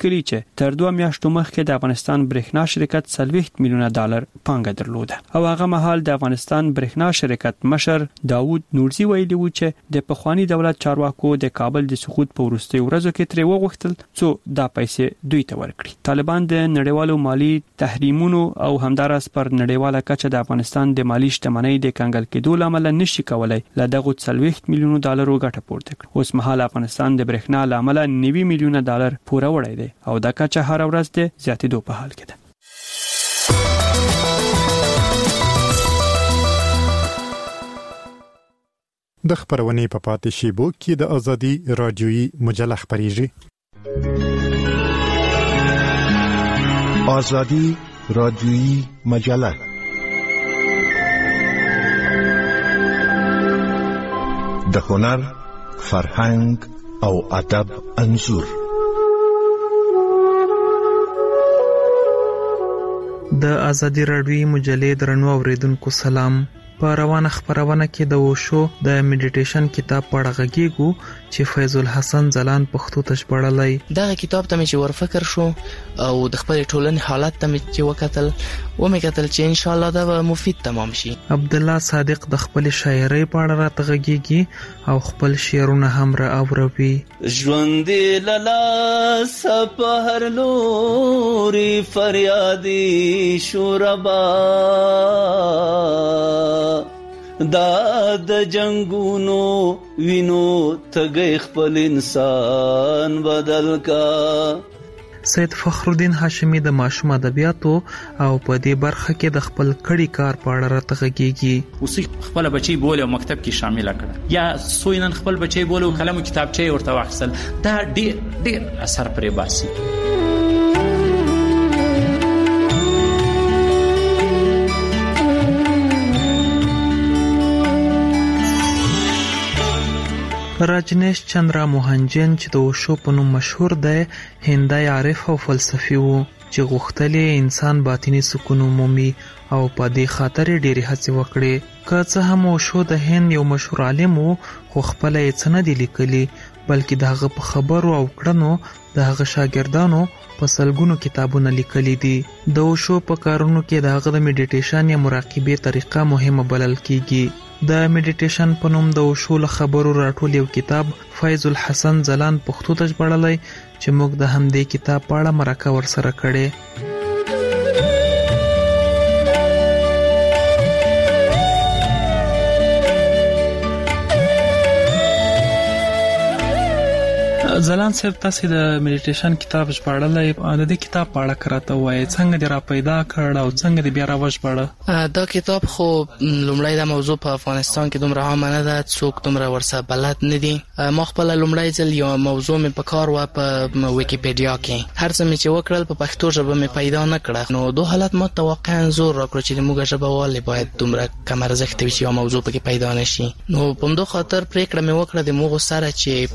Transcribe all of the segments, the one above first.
لیکلي چې تر 2 میاشتو مخکې د افغانستان برېښنا شرکت 40 میلیونه ډالر پانګه درلوده او هغه مهال د افغانستان برېښنا شرکت مشر داوود نورزي ویلي و چې د پخوانی دولت چارواکو د کابل د سقوط په وروستیو ورځو کې ترې وغوښتل څو دا پیسې دوی ته ورکړي. طالبان د نړیوالو مالی تحریمونو او همدارس پر نړیواله کچه د افغانستان د مالی شتمنۍ د کنګل کېدو لامل نشي کولای له دغه 40 میلیونه ډالر ګټه پورته کړي. اوس مهال افغانستان د برېښنا لامل 90 میلیونه ډالر پوره وړي دی او دا کچه هر ورځ د زیاتېدو په حال کې ده. د خبرونې په پاتې شیبو کې د ازادي رادیويي مجله خبريږي. ازادي رادیويي مجله د هنر، فرهنګ او ادب انځور. د ازادي رادیويي مجلې درنو اوریدونکو سلام. په روانه خبرونه کې د وشو د میډیټیشن کتاب پاړه غږیږو چې فیض الحسن زلان پښتو ته ژباړلی. دا کتاب ته مې چې ورفکر شو او د خپل ټولنې حالات ته مې چې وکتل چې ان شاء الله دا مفید تمام شي. عبد الله صادق د خپل شاعرۍ پاړه راته غږیږي او خپل شعرونه هم را اوروي. ژوند لالا سپهر لوري فریادي شوربا دا د جنگونو وینو تګ خپل انسان بدل کا. سید فخر الدین هاشمی د ماشوم ادبیاتو او په دې برخه کې د خپل کړي کار په اړه راته غږیږي. اوس خپل بچي بوله او مکتب کې شامل کړ یا سوینن خپل بچي بوله او قلم او کتابچه ورته واخیستل. دا ډیر اثر پرې باسي. راجنیش چندرا موهنجن چې د وشو په نوم مشهور دی، هندی عارف او فلسفي وو چې غوښتلې انسان باطنی سکون مومي او په دې خاطر ډېری هڅې وکړې. که څه هم وشو د هند یو مشهور عالم وو خو خپل یې څه نه دي لیکلي بلکې د هغه په خبرو او کړنو د هغه شاګردانو په سلګونو کتابونه لیکلي دي. د وشو په کارونو کې د هغه د میډیټیشن یا مراقبې طریقه مهمه بلل کیږي. د میډیټیشن په نوم د وشو له خبرو راټول یو کتاب فیض الحسن زلان پښتو ته ژباړلی چې موږ د همدې کتاب په اړه مرکه ورسره کړې. زلان صاحب تاسو د میډیټیشن کتاب ژباړلی، د دې کتاب په اړه کراته وایي څنګه دې را پیدا کړ او څنګه دې بیا را وژباړه؟ دا کتاب خو لومړی دا موضوع په افغانستان کې دومره عامه نه ده، څوک دومره ورسره بلد نه دي. ما خپل لومړی ځل یو موضوع مې په کار و په ویکیپیډیا کې، هر څه مې چې وکړل په پښتو ژبه مې پیدا نه کړه. نو دوه حالت ما ته واقعا زور راکړو چې موږ ژبه والي باید دومره کم ارزښت وي چې یو موضوع پکې پیدا نشي. نو په همدې خاطر پریکړه مې وکړه د موږ سره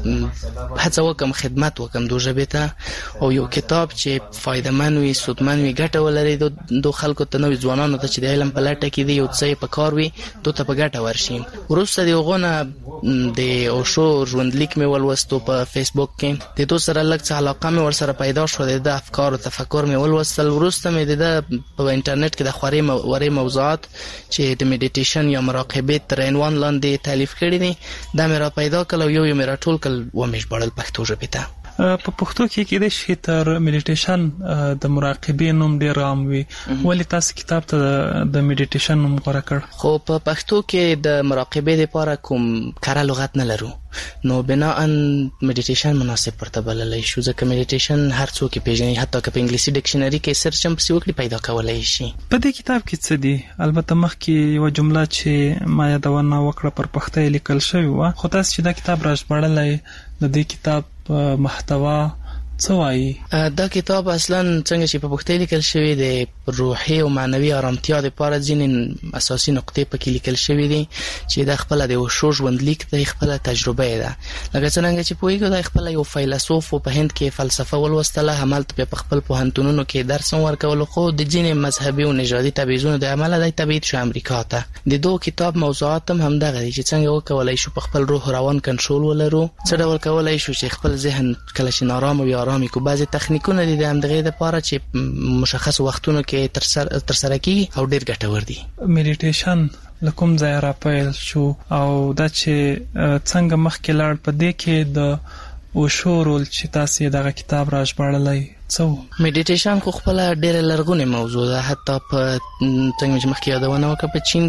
چې هڅه وکم خدمت وکم دو ژبې ته او یو کتاب چې فایدهمن وي، سودمن وي، ګټه ولري دو خلکو ته، نوې ځوانانو ته چې د علم په لټه کې دي یو څه په کار وي دو ته په ګټه ورشي. وروسته د هغونه د اوشو ژوندلیک مې ولوستو په فیسبوک کې، د دو سره لږ څه علاقه مې ورسره پیدا شو، د افکار او تفکر مې ولوستل. وروسته مې د په انټرنیټ کې د خوري موضوعات چې د میډیټیشن یا مراقبې تر عنوان لاندې تالیف کړي دي دا مې را پیدا کړل او یو مې را ټول کړل و مې ژباړل پښتو ژبې ته. په پښتو کې کېدای شي تر میډیټیشن د مراقبې نوم ډېر عام وي، ولې تاسو کتاب ته د میډیټیشن نوم غوره کړ؟ خو په پښتو کې د مراقبې لپاره کوم کره لغت نه لرو، نو بناءً میډیټیشن مناسب پرته بللی شو، ځکه میډیټیشن هر څوک پیژني، حتی که په انګلیسي ډکشنري کې سرچ هم پسې وکړي پیدا کولی شي. په دې کتاب کې څه دي؟ البته مخکې یوه جمله چې ما یادونه وکړه پر پښتو یې لیکل شوې وه، خو تاسو چې دا کتاب را ژباړلی د دې کتاب محتوا څه وایي؟ دا کتاب اصلا څنګه چې په پښتو لیکل شوی د روحي او معنوي آرامتیا لپاره ځینې اساسي نقطې پکې لیکل شوی دي چې د خپل د وشو ژوندلیک د خپل تجربه ده. لکه څنګه چې پوهیږو د خپل یو فیلسوف په هند کې فلسفه ولوستله، همالته په خپل پوهنتونونو کې درس ورکول، خو د ځینې مذهبي او نژادي تبعیضونو د عمله د تبعید شو امریکا ته. د دوه کتاب موضوعات هم همدغه دي چې څنګه وکولای شو په خپل روح روان کنټرول ولرو، څه ډول کولای شو چې خپل ذهن کله چې نارام وي آرامي کو. بعضې تخنیکونه دي د همدغې دپاره چې مشخص وختونو کې ترسره کیږي او ډېر ګټور دي. میډیټیشن لکم ځای را پیل شو او دا چې څنګه مخکې لاړ په دې کې د اوشو رول چې تاسو دغه کتاب را ژباړلی څه؟ میډیټیشن خو خپل ډېر لرغونې موضوع ده. حتی په څنګه چې مخکې یادونه وکړه په چین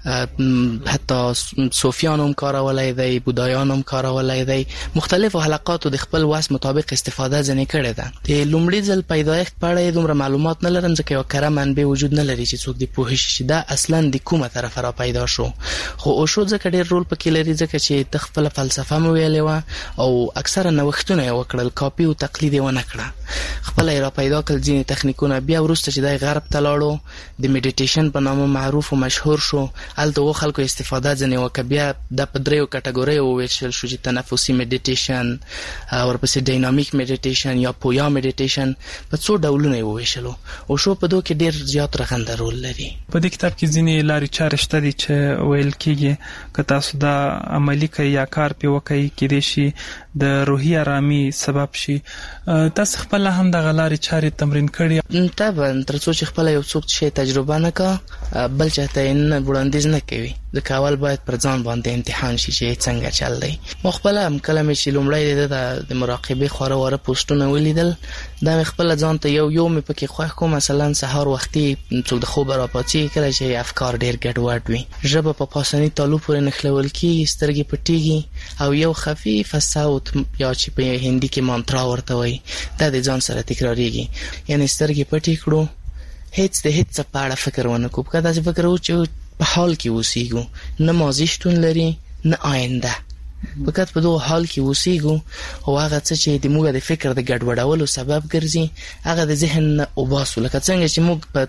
کې حتی صوفیانو هم کارولای دی، بودایانو هم کارولای دی. مختلفو حلقاتو د خپل وس مطابق استفاده ځنې کړې ده. د لومړي ځل پیدایښت په اړه دومره معلومات نه لرم ځکه یو کره منبع وجود نه لري چې څوک دې پوه شي چې دا اصلا د کومه طرفه را پیدا شو. خو اوشو ځکه ډېر رول پکې لري ځکه چې د خپل فلسفه مو ویلې وه او اکثره نوښتونه یې وکړل، کاپي او تقلید یې ونه کړه. خپل را پیدا کړل ځینې تخنیکونه. بیا وروسته چې دای غرب ته لاړو د میډیټیشن په نامه معروف او مشهور شو. هلته و خلکو استفاده ځنې وکړه. بیا د په دریو کټګوریو وویشل شو چې تنفسي میډیټیشن، ورپسې ډاینامیک میډیټیشن یا پویا میډیټیشن، په څو ډولونه یې وویشلو. او شو په دو کې ډېر زیات رغنده رول لري. په دې کتاب کې ځینې لارې چارې شته دي چې ویل کېږي که تاسو دا عملي کوئ یا کار پې وکئ کېدای شي د روحي ارامي سبب شي. تاسو خپله هم دغه لارې چارې تمرین کړي؟ طبعا تر څو چې خپله یو څوک شی تجربه نه کا بل چاته یې نه وړاندیز نه کوي. ځکه اول باید پر ځان باندې امتحان شي چې څنګه چل دی. ما خپله هم کله مې چې لومړی د مراقبې خواره واره پوسټونه ولیدل دا مې خپله ځان ته یو مې پکې خوښ کړو. مثلا سهار وختي څوک د خوبه راپاڅېږي کله چې افکار ډېر ګډوډ وي، ژبه په پاسني تالو پورې نښلول کېږي، سترګې پټېږي او یو خفیفه صوت یا چې په هندي کې مانترا ورته وایي دا د ځان سره تکراریږي. یعنې سترګې پټې کړو، هیڅ د هیڅ څه په اړه فکر ونه کړو. که داسې فکر وو چې په حال کې اوسېږو، نه ماضي شتون لري نه آینده، فقط په دغه حال کې اوسېږو او هغه څه چې د موږ د فکر د ګډوډولو سبب ګرځي هغه د ذهن نه وباسو. لکه څنګه چې موږ په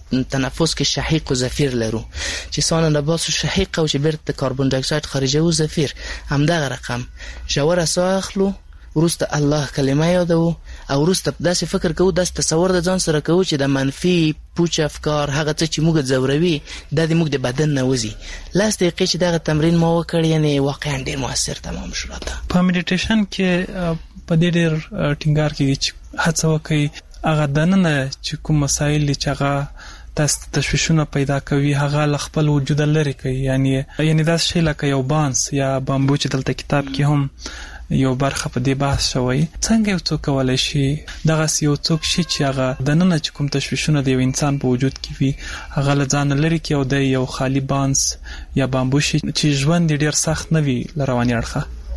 تنفس کې شهیق او زفیر لرو چې سانه نه باسو شهیق او چې بیرته کاربن ډای اکساید خارجوو زفیر، همدغه رقم ژوره ساه اخلو، وروسته الله کلمه یادو او وروسته داسې فکر کوو، داسې تصور د ځان سره کوو چې د منفي پوچ افکار هغه څه چې موږ ځوروي دا د موږ د بدن نه وځي. 10 دقیقې چې دغه تمرین ما وکړ یعنې واقعا ډېر مؤثر تمام شو راته. په میډیټیشن کې په دې ډېر ټینګار کېږي چې هڅه وکړئ هغه دننه چې کوم مسایل دي چې هغه تاسو تشویشونه پیدا کوي هغه له خپل وجود لرې کوي. یعنې دا شی لکه یو بانس یا بامبو چې دلته کتاب کې هم یو برخه په دې بحث شوی. څنګه یو څوک کولای شي دغه یو څوک شي چې هغه دننه چې کوم تشویشونه د یو انسان په وجود کې وي هغه له ځانه لرې کړي او د یو خالی بانس یا بامبو شي چې ژوند ډېر سخت نه وي له رواني اړخه؟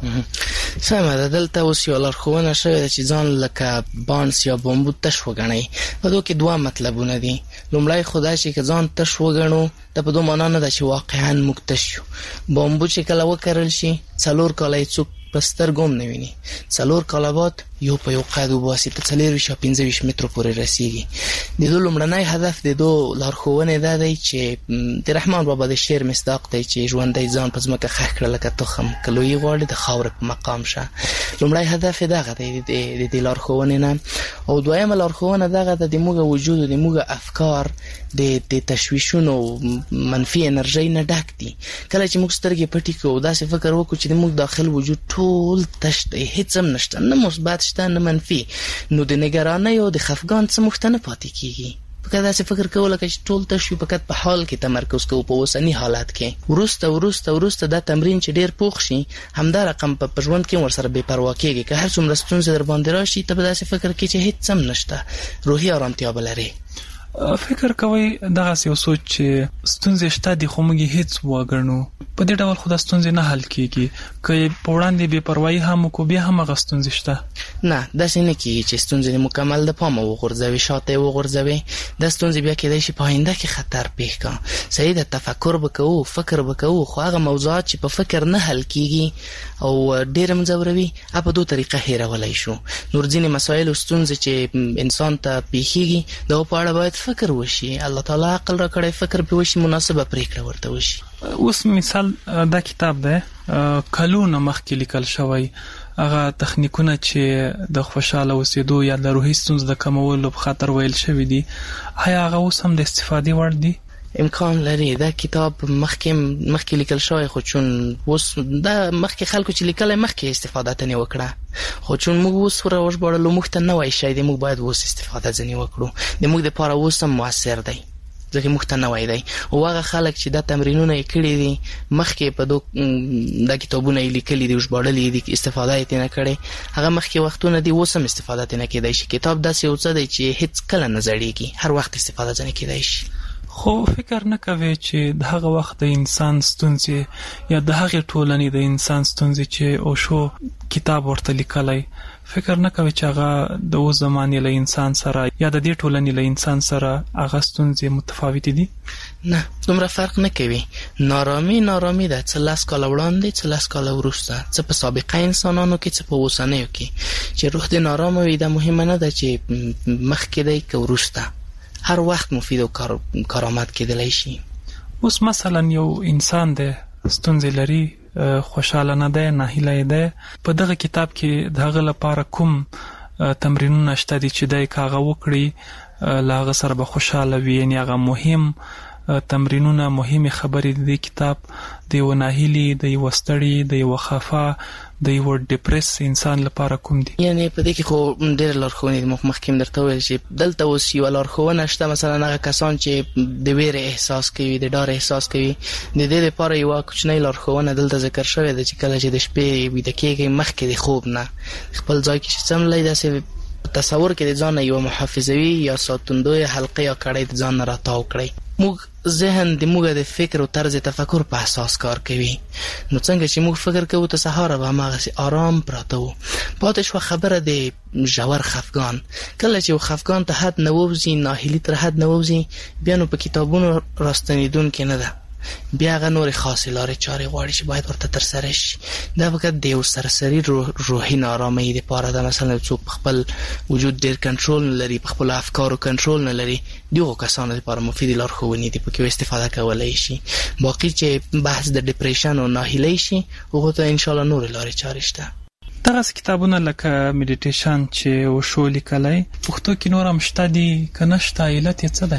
سمه ده. دلته اوس یو لارښوونه شوې ده چې ځان لکه بانس یا بامبو تش وګڼئ. په دو کې دوه مطلبونه دي. لومړی خو دا چې که ځان تش وګڼو دا په دو معنا نه ده چې واقعا موږ تش یو. بامبو چې کله وکرل شي 4 کاله یې څوک په سترګو هم نه ویني، 4 کاله بعد یو په یو قد وباسي په 24 یا 25 مترو پورې رسیږي. د دو لومړنی هدف د دو لارښوونې دا دی چې د رحمان بابا د شعر مصداق دی چې ژوندی ځان په ځمکه خښ کړه لکه تخم، که لویي غواړي د خاورې په مقام شه. لومړی هدف یې دغه دی د دې لارښوونې نه. او دویمه لارښوونه دغه ده د موږ وجود او د موږ افکار د تشویشونو منفي انرژۍ نه ډک دي. کله چې موږ سترګې پټې کړو داسې فکر وکړو چې د موږ داخل وجود ټول تش دی، هیڅ هم نشته، نه مثبت شته نه منفي، نو د نګرانۍ او د خفګان څه موږ ته نه پاتې کېږي. فقط داسې فکر کوو لکه چې ټول تش وي، فقط په حال کې تمرکز کوو په اوسني حالت کې. وروسته دا تمرین چې ډېر پوخ شي همدا رقم په ژوند کې ورسره بې پروا کېږي. که هر څومره ستونزې در باندې راشي ته به داسې فکر کوې چې هیڅ هم نشته، روحي ارامتیا به لرې. فکر کوي دغه یو سوچ چې ستونزې شته دي خو موږ هیڅ وګڼو، په دې ډول خو دا ستونزې نه حل کېږي. که په وړاندې بې پروایي هم وکړو بیا هم هغه ستونزې شته. نه داسې نه کېږي چې ستونزې مکمل د پامه وغورځوي، شاته یې وغورځوي. دا ستونزې بیا کېدای شي په آینده کې خطر پېښ کړه. صحیح ده، تفکر به کوو، فکر به کوو، خو هغه موضوعات چې په فکر نه حل کېږي او ډېر هم ځوروي هغه په دو طریقه هېرولی شو. نور ځینې مسایل او ستونزې چې انسان ته پېښېږي د هغو په اړه باید فکر وشي، الله تعالی عقل را کړی، فکر پې وشي، مناسبه پرېکړه ورته وشي. اوس مثال دا کتاب دی کلونه مخکې لیکل شوی، هغه تخنیکونه چې د خوشاله اوسېدو یا د روحي ستونزو د کمولو په خاطر ویل شوي دي، آیا هغه اوس هم د استفادې وړ دي؟ امکان لري دا کتاب مخکې لیکل شوی، خو چون اوس دا مخکې خلکو چې لیکلی مخکې استفاده تنې وکړه، خو چون موږ اوس وژباړلو موږ ته نوی شی دی، موږ باید اوس استفاده ځینې وکړو. د موږ دپاره اوس هم مؤثر دی ځکه موږ ته نوی دی. او هغه خلک چې دا تمرینونه یې کړي دي مخکې په دا کتابونه یې لیکلي دي، ژباړلي دي، استفاده یې ترې نه کړې، هغه مخکې وختونه دي، اوس هم استفاده ترې نه کېدی شي. کتاب داسې یو څه دی چې هېڅ کله نه زړېږي، هر وخت استفاده ځنې کېدی شي. خو فکر نه کوي چې د هغه وخت د انسان ستونزې یا د هغې ټولنې د انسان ستونزې چې اوشو کتاب ورته لیکلی، فکر نه کوي چې هغه د اوس زمانې له انسان سره یا د دې ټولنې له انسان سره هغه ستونزې متفاوتې دي؟ نه، دومره فرق نه کوي. نارامي ده، څه 10 کاله وړاندې، څه 10 کاله وروسته، څه په سابقه انسانانو کې، څه په اوسنیو کې. چې روح دې نارامه وي دا مهمه نه ده چې مخکې دی که وروسته، هر وخت مفید او کارآمد کېدلی شي. اوس مثلا یو انسان دی ستونزې لري، خوشاله نه دی، ناهیلی دی، په دغه کتاب کې د هغه لپاره کوم تمرینونه شته دي چې دی که هغه وکړي له هغه سره به خوشاله وي؟ یعنې هغه مهم تمرینونه، مهمې خبرې د دې کتاب د یو ناهیلي، د یو ستړي، د یو خفه، د یو ډیپریس انسان لپاره کوم دي؟ یعنې په دې کې خو ډېر لارښوونې دي. مخکې هم درته وویل چې دلته اوس یوه لارښوونه شته، مثلا هغه کسان چې د ویرې احساس کوي، د ډار احساس کوي، د دې لپاره یوه کوچنۍ لارښوونه دلته ذکر شوې ده چې کله چې د شپې ویده کېږئ مخکې د خوب نه خپل ځای کې چې څملی داسې تصور کې د ځان نه یوه محافظوي یا ساتندوی حلقه یا کړۍ د ځان نه راتاو کړئ. موږ ذهن د موږ د فکر او طرز تفکر په اساس کار کوي، نو څنګه چې موږ فکر کوو ته سهار به هماغسې آرام پراته وو. پاتې شوه خبره د ژور خفګان. کله چې یو خفګان ته حد نه ووځي، ناهیلي تر حد نه ووځي، بیا نو په کتابونو راستنېدونکې نه ده، بیا هغه نورې خاصې لارې چارې غواړي چې باید ورته ترسره شي. دا فقط د یو سرسري روحي نارامۍ دپاره ده. مثلا څوک په خپل وجود ډېر کنټرول نه لري، په خپلو افکارو کنټرول نه لري، دغو کسانو دپاره مفیدې لارښوونې دي، پکې استفاده کولی شي. باقي چې بحث د ډپریشن او ناهیلۍ شي، هغو ته انشاءالله نورې لارې چارې شته. دغسې کتابونه لکه میډیټیشن چې وشو لیکلی، پښتو کې نور هم شته دي که نه شته؟ علت یې څه دی؟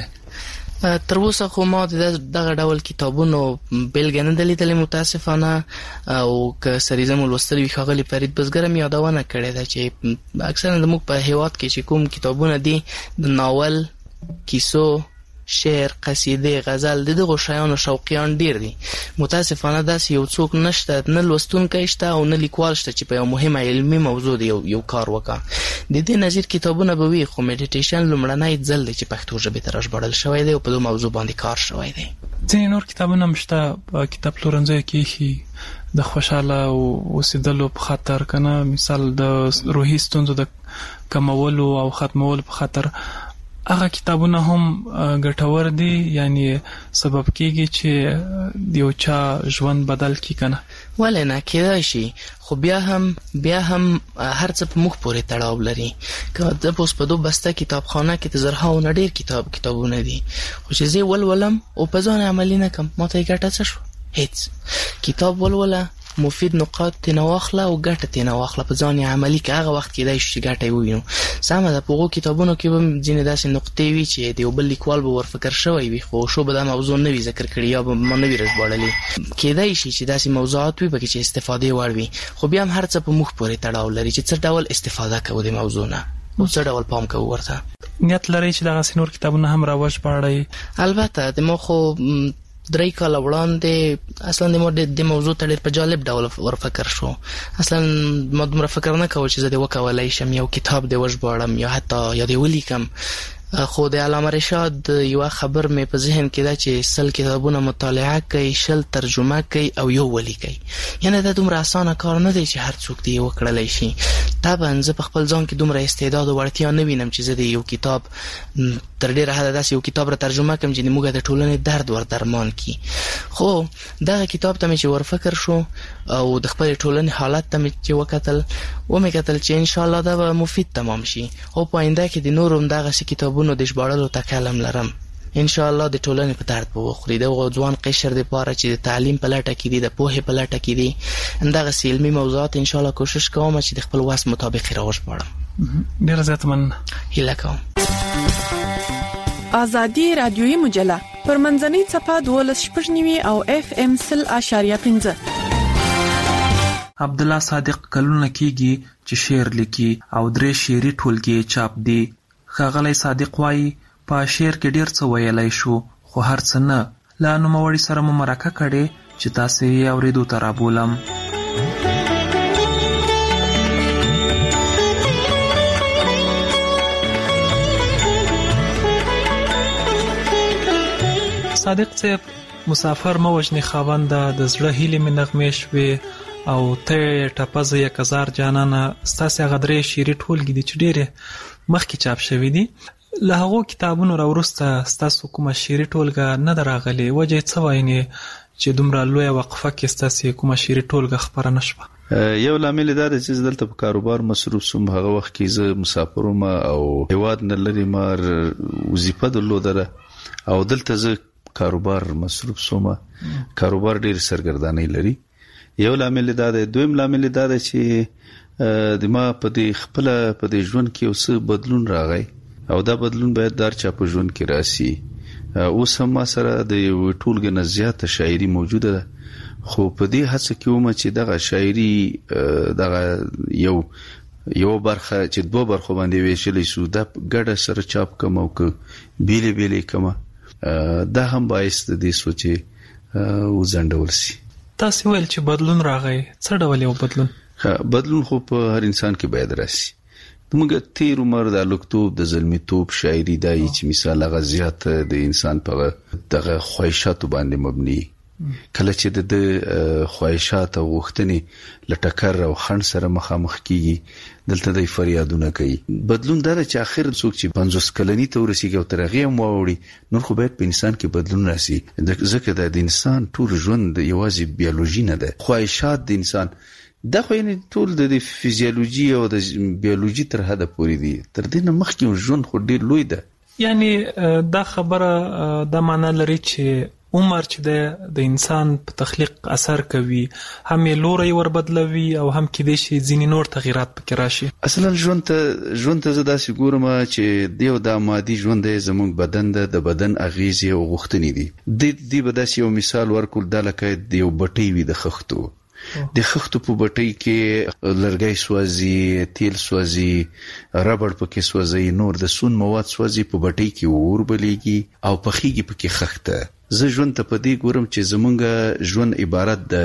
تر اوسه خو ما دغه ډول کتابونو بېلګه نه ده لیدلې متاسفانه، او که سریزه مو لوستلي وي ښاغلي فرید بزګر هم یادونه کړې ده چې اکثرا زموږ په هېواد کې چې کوم کتابونه دي د ناول، کیسو، شعر، قصیدې، غزل، د دغو شیانو شوقیان ډیر دي. متاسفانه داسې یو څوک نشته، نه لوستونکی شته او نه لیکوال شته چې په یو مهمه علمي موضوع د یو کار وکړه. د دې نظیر کتابونه به وي، خو میډیټیشن لومړنی ځل دی چې پښتو ژبې ته راژباړل شوی دی او په دې موضوع باندې کار شوی دی. ځینې نور کتابونه هم شته په کتاب پلورنځیو کې ایښي د خوشحاله اوسېدلو په خاطر، که نه مثال د روحي ستونزو د کمولو او ختمولو په خاطر. هغه کتابونه هم ګټور دي، یعنی سبب کېږي چې د یو چا ژوند بدل کړي که نه؟ ولې نه، کېدای شي، خو بیا هم هر څه په موږ پورې تړاو لري. که زه اوس په دو بسته کتابخانه کې د زرهاو نه ډېر کتابونه دي، خو چې زه ولولم او په ځان عملي نه کړم، ما ته یې ګټه څه شوه؟ هېڅ. کتاب ولوله، مفید نقاط تینا واخله او ګټه تینا واخله، په ځان یې عملي که هغه وخت کېدای شي چې ګټه یې ووینو. سمه ده، په هغو کتابونو کې به ځینې داسې نقطې وي چې د یو بل لیکوال به ورفکر شوی وي، خو شو به دا موضوع نه وي ذکر کړي یا به ما نه وي راژباړلي. کېدای شي چې داسې موضوعات وي پکې چې استفادې وړ وي، خو بیا هم هر څه په موږ پورې تړاو لري چې څه ډول استفاده کوو د موضوع نه او څه ډول پام کوو ورته. نیت لرئ چې دغسې نور کتابونه هم راوژباړئ؟ البته د ما خو 3 کاله وړاندې اصلا د موضوع ته ډېر په جالب ډول ورفکر شو. اصلا ما دومره فکر نه کول چې زه دې وکولی شم یو کتاب دې وژباړم یا حتی یا دې ولیکم. خو د علامه رشاد یوه خبر مې په ذهن کې ده چې 100 کتابونه مطالعه کوي، 100 ترجمه کوي او یو ولیکي. یعنې دا دومره اسانه کار نه دی چې هر څوک دې وکړلی شي. طبعا زه په خپل ځان کې دومره استعداد او وړتیا نه وینم چې زه د یو کتاب تر ډېره حده داسې یو کتاب را ترجمه کړم چې موږ د ټولنې درد ور درمان کړي. خو دغه کتاب ته مې چې ورفکر شو او د خپلې ټولنې حالت ته مې چې ومې کتل چې انشاءالله دا به مفید تمام شي او په آینده کې د نورو هم دغسې کتابونو د ژباړلو تکلم لرم. انشاءالله د ټولنې په درد به وخوري. دغه ځوان قشر دپاره چې د تعلیم په لټه کې دي، د پوهې په لټه کې دي، همدغسې علمي موضوعات انشاءالله کوشش کوم چې د خپل وس مطابق یې راوژباړم. ډېره زیاته مننه. هیله کوم. آزادي رادیویي مجله پر منځنۍ صفه 12.9 او FM 0.5. عبد الله صادق کلونه کیږي چې شعر لیکي او 3 شعري ټولګې چاپ دي. ښاغلی صادق وایي په شعر کې ډیر څه ویلای شو خو هر څه نه. لا نوموړي سره مو مرکه کړې چې تاسو یې اورېدو ته رابولم. صادق صاحب مسافر مو وجنې خاونده د زړه هیلې مې نغمې شوې او ته ټپزه 1000 جانانه ستاسو غدرې شعري ټولګې دي چې ډېرې مخکې چاپ شوې دي. له هغو کتابونو راوروسته ستاسو کومه شعري ټولګه نه ده راغلې؟ وجه یې څه وایي چې دومره لویه وقفه کې ستاسو کومه شعري ټولګه خپره نه شوه؟ یو لامل دا دی چې دلته په کاروبار مصروف سوم. هغه وخت کې زه مسافر وم او هیواد نه لري مار وظیفه درلوده او دلته زه کاروبار مصروف سوم. کاروبار ډیر سرګردانۍ لري. یو لامل دا دی. دویم لامل دا دی چې د ما په دې خپل په دې ژوند کې اوس بدلون راغی او دا بدلون باید در چا په ژوند کې راسي. اوس هم ما سره د ټولګه نه زیاته شاعري موجوده ده خو په دې هڅه کې ومه چې دغه شاعري دغه یو برخه چې دوه برخو باندې ویشلې شو دا ګډه سره چاپ کوم او بیلې بیلې کوم. دا هم باعث د دې سوچې وزندول شي. تاسو ویل چې بدلون راغی. څه ډول یو بدلون؟ بدلون خو په هر انسان کې باید راشي. موږ تیر عمر د لوکتوب د ظلمیتوب شاعري دای چې مثال هغه زیات د انسان په دغه خواهشاتو باندې مبني. کله چې د خواهشات او غوښتنې لټکر او خنډ سره مخامخ کیږي دلته د فریادونه کوي. بدلون دا چې اخر څوک چې 50 کلنی ته ورسیږي او ترغه موړي نور خو باید په انسان کې بدلون راسي. ځکه د انسان ټول ژوند یوازې بیولوژي نه ده. خواهشات د انسان دا خو یې ټول د فزیولوژي او د بیولوژي تر حد پورې دي. تر دې نه مخکې ژوند خو ډیر لوی ده. یعنی دا خبره دا معنی لري چې عمر چې د انسان په تخلیق اثر کوي هم یې لوري ور بدلوي او هم کې د شي ځینې نور تغیرات پکې راشي. اصلا ژوند ته زدا سګورم چې دیو د مادي ژوند زموږ بدن د بدن اغیزې او غوښتنې دي. د بداسي یو مثال ورکول د لکه دیو بټي وي د خښتو. د خښتو په بټي کې لرګي سوځي، تیل سوځي، ربړ پکې سوځي، نور د سون مواد سوځي، په بټي کې اور بلیږي او پخېږي پکې خښته. زه ژوند ته په دې ګورم چې زمونږ ژوند عبارت د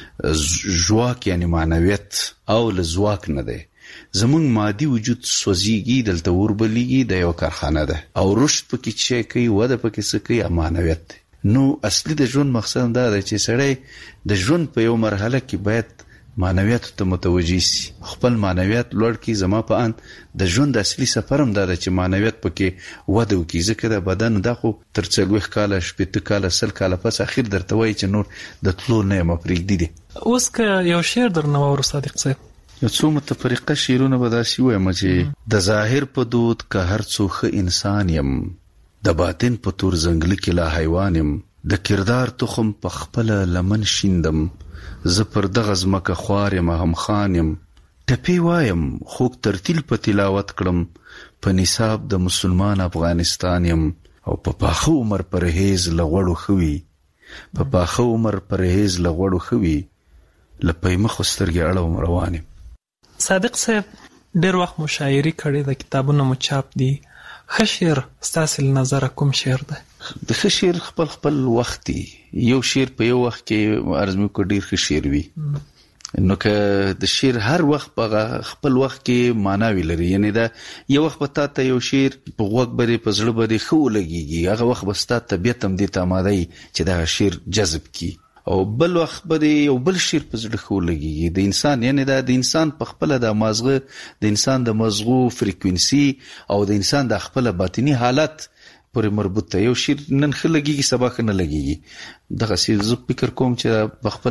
ژواک یعنی معنویت او له ځواک نه دی. زمونږ مادي وجود سوځيږي، دلته اور بلیږي، د یو کارخانه ده او رشد پکې چې کوي وده پکې څه کوي معنویت دی. نو اصلي د ژوند مقصد دا دی چې سړی د ژوند په یو مرحله کې باید معنویت ته متوجي شي، خپل معنویت لوړ کړي. زما په ان د ژوند اصلي سفر هم دا دی چې معنویت پکې وده وکړي. ځکه د بدن دا خو تر 40 کاله 80 کاله 100 کاله پس اخر درته وایي چې نور د تلو نه مپرېږدي دي. اوس که یو شعر درنه وور صادق صاحب یو څو متفرقه شعرونه به داسې وایم چې د ظاهر په دود که هر څو ښه انسان یم، د باطن په تور زنګل کې لا حیوان یم، د کردار تخم په خپل لمن شیندم، زه پر دغه ځمکه خوار یم هم خان یم، ټپې وایم خوږ ترتیل په تلاوت کړم، په نصاب د مسلمان افغانستان یم، او په پاخه عمر پرهیز لغړو خوي، په پاخه عمر پرهیز لغړو خوي، لپې مخ سترګې اړوم روان یم. صادق صاحب ډېر وخت مشاعري کړې، د کتابونو مو چاپ دي. ښه شعر ستاسو له نظره کوم شعر دی؟ د ښه شعر خپل وخت دی. یو شعر په یو وخت کې ارزمو کو ډیر ښه شعر وي، نو که د شعر هر وخت په خپل وخت کې معنی لري. یعنی دا یو وخت په تاسو یو شعر په غوږ باندې په زړه باندې خو لګيږي، هغه وخت به ستاسو طبيعت هم دې ته آماده چې دا شعر جذب کی، او بل وخت به یو بل شعر په زړه خو لګيږي. د انسان یعنی دا د انسان په خپل د مازغه د انسان د مزغو فریکوئنسي او د انسان د خپل باطنی حالت پورې مربوط دی. یو شعر نن خو لګيږي سبا نه لګيږي. دغه څه زه فکر کوم چې په خپل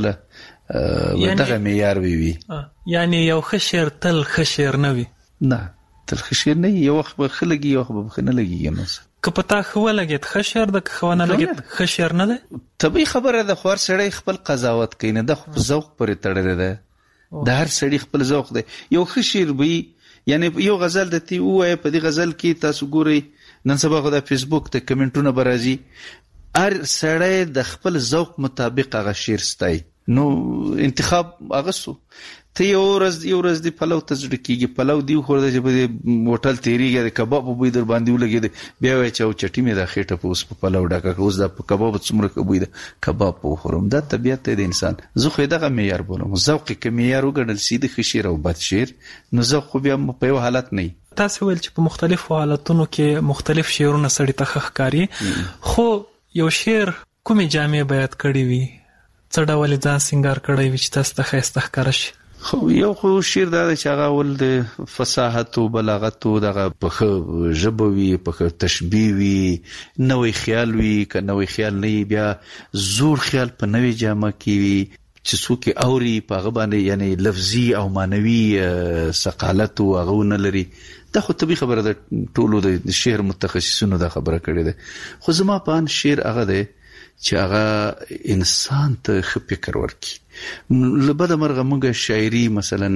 دغه معیار وي. یعنی یو ښه شعر تل ښه شعر نه وي. نه تل ښه شعر نه، یو وخت به خو لګي، یو وخت به نه لګيږي. نو که پتا خو لګید ښه شعر د خو نه لګید ښه شعر نه ده. طبيعي خبره ده، خو هر سړی خپل قضاوت کوي، نه د ذوق پورې تړلې ده. د هر سړی خپل ذوق دی. یو ښه شعر وي، یعنی یو غزل د تی وای په دې غزل کې تاسو ګورئ نن سبا خو د فیسبوک ته کمنټونه برازي، هر سړی د خپل ذوق مطابق هغه شعر ستای. نو انتخاب هغه سو ته یو ورځ دی پلو ته زړه کېږي، پلو دی وخوړه چې په هوټل تېرېږي د کباب په بوی در باندې ولګېد، بیا وایي چې او چټي مې دا خېټه په اوس په پلو ډکه کړه، اوس دا په کباب څومره ښه بوی ده، کباب په وخورم. دا طبیعت دی د انسان. زه خو یې دغه معیار بولم. ذوق یې که معیار وګڼل سي د ښه شعر او بد شعر، نو ذوق خو بیا په یو حالت نه وي. تاسو ویل چې په مختلفو حالتونو کې مختلف شعرونه سړي ته ښه ښکاري، خو یو شعر کومې جامې بیان کړي وي، څه ډول ځان سینګار کړی وي چې تاسو ته ښایسته ښکاره شي؟ خو یو خو شعر دا دی چې هغه ول د فصاحت او بلاغت او دغه په ښه ژبه وي، په ښه تشبیه وي، نوی خیال وي. که نوی خیال نه وي بیا زوړ خیال په نوې جامه کې وي چې څوک یې اوري په هغه باندې یعنی لفظي او معنوي ثقالت او هغه نه لري. دا خو طبیعي خبره ده، ټولو د شعر متخصصینو دا خبره کړې ده. خو زما په ان شعر هغه دی چې هغه انسان ته ښه فکر ورکړي. له بده مرغه موږ شاعري مثلا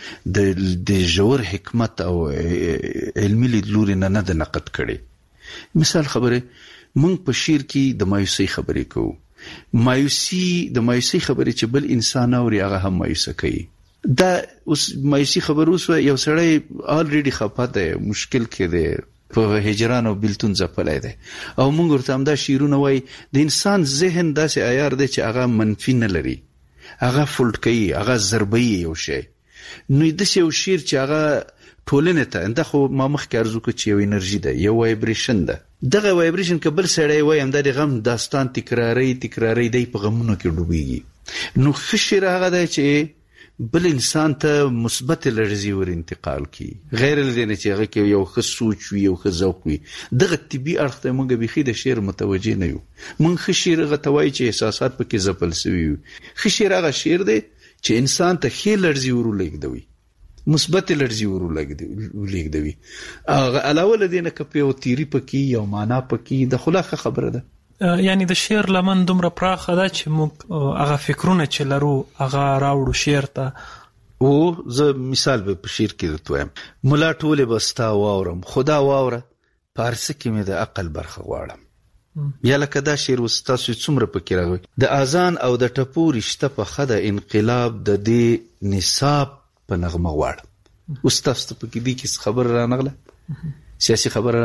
د ژور حکمت او علمي لیدلوري نه ده نقد کړي. مثال خبره موږ په شعر کې د مایوسۍ خبرې کوو. د مایوسۍ خبرې چې بل انسان اوري هغه هم مایوسه کوي. دا اوس مایوسي خبر اوس یو سړی آلریډي خفه دی، مشکل کې دی، په هجران او بیلتون ځپلی دی، او موږ ورته همدا شعرونه وایي. د انسان ذهن داسې عیار دی چې هغه منفي نه لري، هغه فولټ کوي، هغه ضربوي یو شی. نو داسې یو شعر چې هغه ټولنې ته، دا خو ما مخکې عرض وکړه چې یو انرژي ده، یو وایبریشن ده. دغه وایبریشن که بل سړی وایي همدا د غم داستان تکراري دی په غمونو کې ډوبېږي. نو ښه شعر هغه دی چې بل انسان ته مثبت لړزي ور انتقال کی، غیر لدینه چې هغه کې یو ښه سوچ وي، یو ښه ذوق وي. دغه طبي اړخ ته موږ بیخي د شعر متوجه نه یو. موږ ښه شعر هغه ته وایي چې احساسات پکې ځپل سوي وي. ښه شعر هغه شعر دی چې انسان ته ښې لړزي ور ولېږدوي، مثبت لړزي ور ولېږدوي. هغه علاوه لدینه که په یو تیري پکې یو معنا پکې د خلاصه خبره ده. یعنی د شعر لمن دومره پراخه ده چې موږ هغه فکرونه چې لرو هغه راوړو شعر ته. او زه مثال به په شعر کې درته وایم. ملا ټولې به ستا واورم، خدا واوره، پارسه کې مې د عقل برخه غواړم. یا لکه دا شعر اوس تاسو څومره پکې راغلی، د اذان او د ټپو رشته په ښه ده، انقلاب د دې نصاب په نغمه غواړم. اوس تاسو ته پکې دې کې خبره رانغله، سیاسي خبره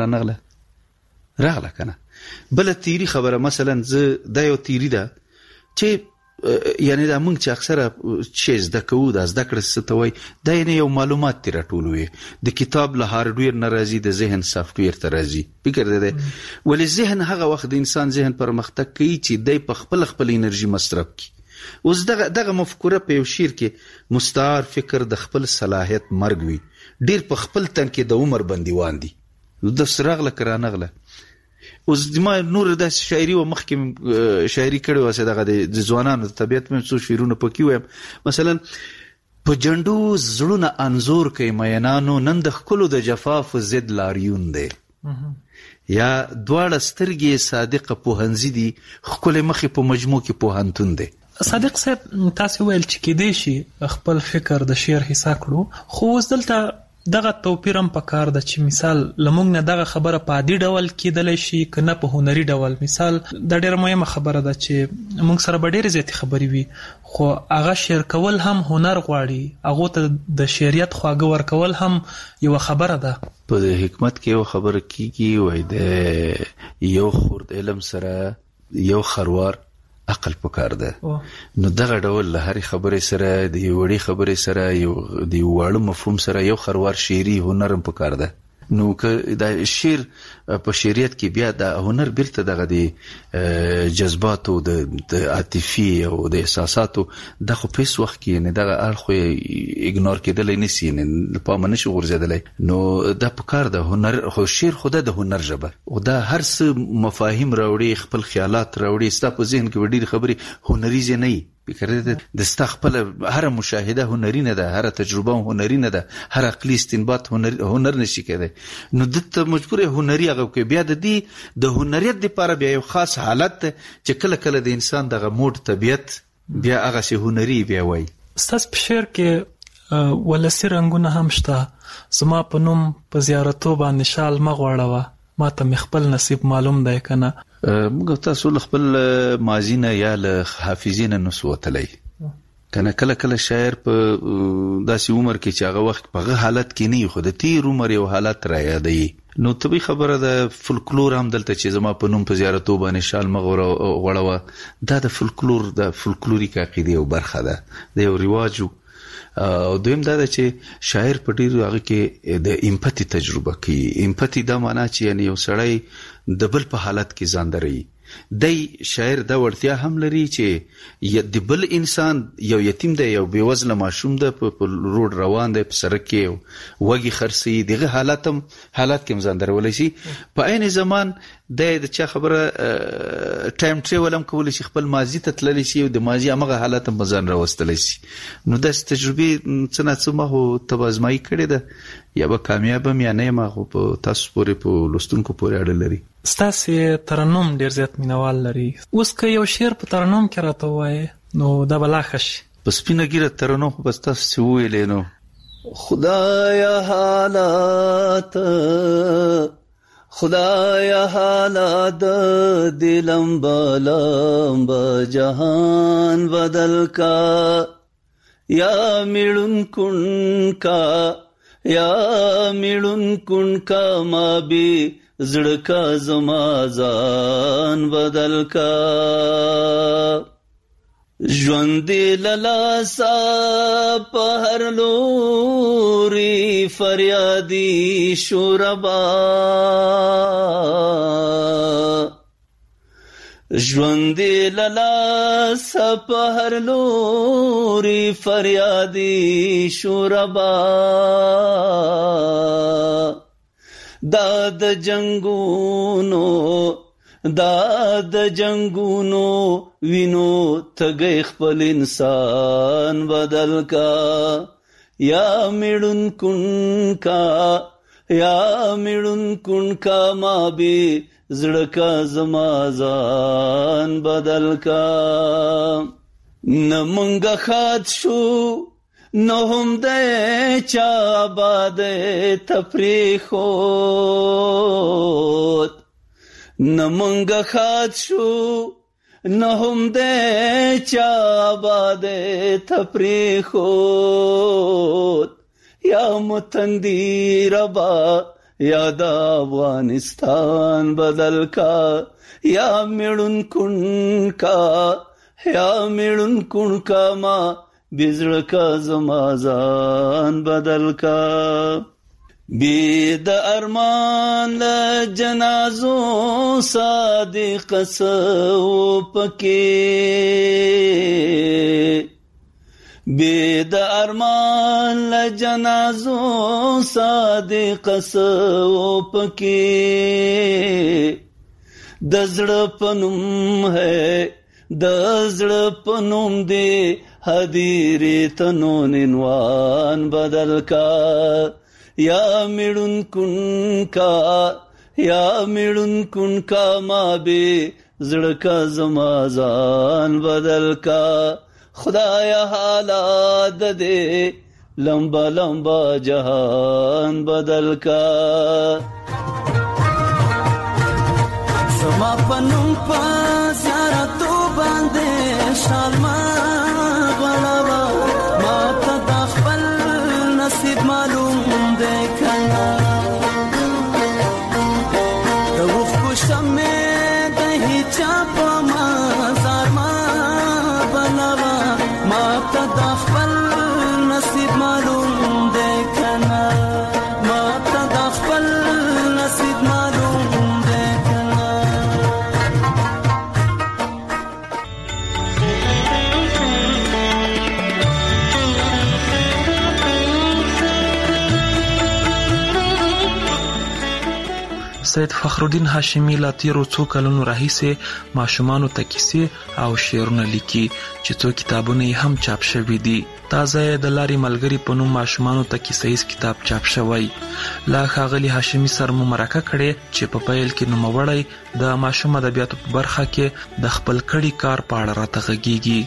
راغله که نه. بل تیری خبره مثلا دا یو تیری ده چې یعنی دا موږ چې اکثره چې زده کوو، دا زده کړه څه ته وایي، دا یعنی یو معلومات ترې راټولوي. د کتاب له هارډویر نه راځي، د ذهن سافټویر ته راځي. فکر دی ولې ذهن هغه وخت د انسان ذهن پرمختګ کوي چې دی په خپل انرژي مصرف کړي. اوس دغه مفکوره په یو شعر کې مستعار فکر د خپل صلاحیت مرګ وي، ډیر په خپل تن کې د عمر بندیوان دي، د سراغله کرانغله. اوس ما نور د شاعري و مخکې شاعري کړې واسه دغه د ځوانانو د طبیعت مې څو شعرونه پکې وایم. مثلا په جندو زړونه انزور کوي مینانو، نن د ښکلو د جفاف ضد لاریون دی. یا دواړه سترګې صادقه پوهنځي دي، ښکلې مخې په مجموع کې پوهنتون دی. صادق صاحب تاسو ویل چې کېدای شي خپل فکر د شعر حصہ کړو، خو اوس دلته دغه توپیر هم پکار ده چې مثال لمونږ نه دغه خبره په عادي ډول کېدلی شي که نه په هنري ډول. مثال دا ډېره مهمه خبره ده چې موږ سره به ډېرې زیاتې خبرې وي، خو هغه شعر کول هم هنر غواړي، هغو ته د شعریت خواږه ورکول هم یوه خبره ده. په حکمت کې یو خبره کېږي، وایي د یو خورد علم سره یو خروار عقل پکار ده. نو دغه ډول له هرې خبرې سره، د یو وړې خبرې سره، د یو واړه مفهوم سره یو خروار شعري هنر هم پکار ده. نو که دا شعر په شعریت کې بیا د هنر بیرته دغه د جذباتو د عاطفي او د احساساتو د خو په هیڅ وخت کې نه دغه اړخ ایګنور کېدلی نشي، نه پامه نشي غورځېدلی. نو دا پکار ده هنر، خو شعر خو د هنر ژبه او دا هر څه مفاهیم راوړي، خپل خیالات راوړي. ستا په ذهن کې ډېرې خبرې هنریزې نه وي، فکر د ستا خپل هر مشاهده هنري نه ده، هر تجربه هنري نه ده، هر عقلي استنباط هنر نشي کېدی. نو دته مجبور هنري هغه کې بیا د دې د هنریت لپاره بیا یو خاص حالت چې کله کله د انسان دغه موډ طبیعت بیا هغه سي هنري بیا وای. ستاسو په شعر کې ولسی رنگونه هم شته. زما په نوم په زیارتو باندې شال مغوړوه، ما ته خپل نصیب معلوم دی کنه. موږ تاسو خپل ماضی نه یا له حافظین نه نسوتلی کنه. کله کله شاعر په داسې عمر کې چې هغه وخت په هغه حالت کې نه خو د تیر عمر یو حالت را یادوي. نو طبي خبره ده فولکلور هم دلته چې زما په نوم په زیارتو باندې شال مغور غړوه دا د فولکلور د فولکلوریک عقیده یو برخه ده د یو رواجو. او دویم دا ده چې شاعر په ډیر هغه کې د امپاتی تجربه کوي. امپاتی دا معنی چې یعنی یو سړی د بل په حالت کې ځان دري. دی شاعر دا ورتیا هم لري چې د بل انسان یو یتیم دی یو بیوزله ماشوم دی په روډ روان دی په سړک کې وږي خرسي دغه حالت کې ځان درولای شي. په عین زمان د چا خبره ټایم ټریول هم کولای شي خپل ماضی ته تللی شي او د ماضی هغه حالت هم ځان راوستلی شي. نو داسې تجربې څه ما خو تبازمایي کړې ده یا به کامیاب هم یا نه ما خو په تاسو پورې په لوستونکو پورې اړه لري. ستاسې ترنم ډیر زیات مینوال لري. اوس که یو شعر په ترنم کې راته وایې نو دا به لا ښه شي. په سپینه ګیره ترنم خو بس تاسو چې وویلې نو خدایا حالات دلم با جهان بدل کا یا میړون کن کا ما بی زړکا زما ځان بدل کا ژوند للاسا په هر لوري فریادي شوربا ژوند للاسا په هر لوري فریادي شوربا دا د جنگونو وینو تګي خپل انسان بدل کا یا میړون کن کا ما بي زړکا زما ځان بدل کا نمنګ خات شو نو هم د چا باد تفریخوت نمنګ خات شو نو هم د چا باد تفریخوت یا متندی ربا یا د افغانستان بدل کا یا میړون کن کا ما بزړه کا زما ځان بدل کا بید ارمان ل جنازو صادق سو پکې بید ارمان ل جنازو صادق سو پکې دزړه پنوم ہے دزړه پنوم دے حدیری تنون انوان بدل کا یا میړون کن کا ما بی زړکا زما ځان بدل کا خدایا حالات دے لمبا جهان بدل کا زما پنوم پا زیارتو باندې شالما غړوا ما ته د خپل نصیب معلوم دی کنه د وخت شمه د هیچا په مزار ما بنوا ما ته د خپل نصیب معلوم دی کنه ما ته د خپل نصیب معلوم دی کنه. سید فخرالدین هاشمی لا تیرو څو کلونو راهیسې ماشومانو ته کیسې او شعرونه لیکي چې څو کتابونه یې هم چاپ شوي دي. تازه د لارې ملګري په نوم ماشومانو ته کیسهیز کتاب چاپ شوی. لا ښاغلي هاشمي سره مو مرکه کړې چې په پیل کې نوموړی د ماشوم ادبیاتو په برخه کې د خپل کړي کار په اړه راته غږیږي.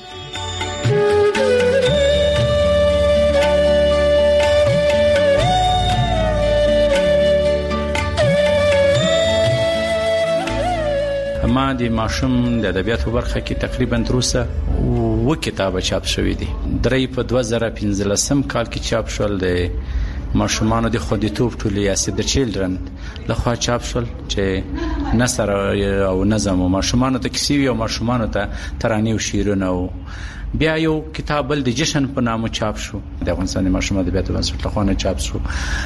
ما د ماشوم د ادبیاتو برخه کې تقریبا تر اوسه 2 کتابه چاپ شوي دي. 3 په 2015 کال کې چاپ شول د ماشومانو د خوندیتوب ټولې یا سیف د چیلډرن لخوا چاپ شول چې نثر او نظم او ماشومانو ته کیسې او ماشومانو ته ترانې او شعرونه او بیا یو کتاب بل د جشن په نامه چاپ شو د افغانستان د ماشومان ادبیاتو بنسټ لخوا نه چاپ شو.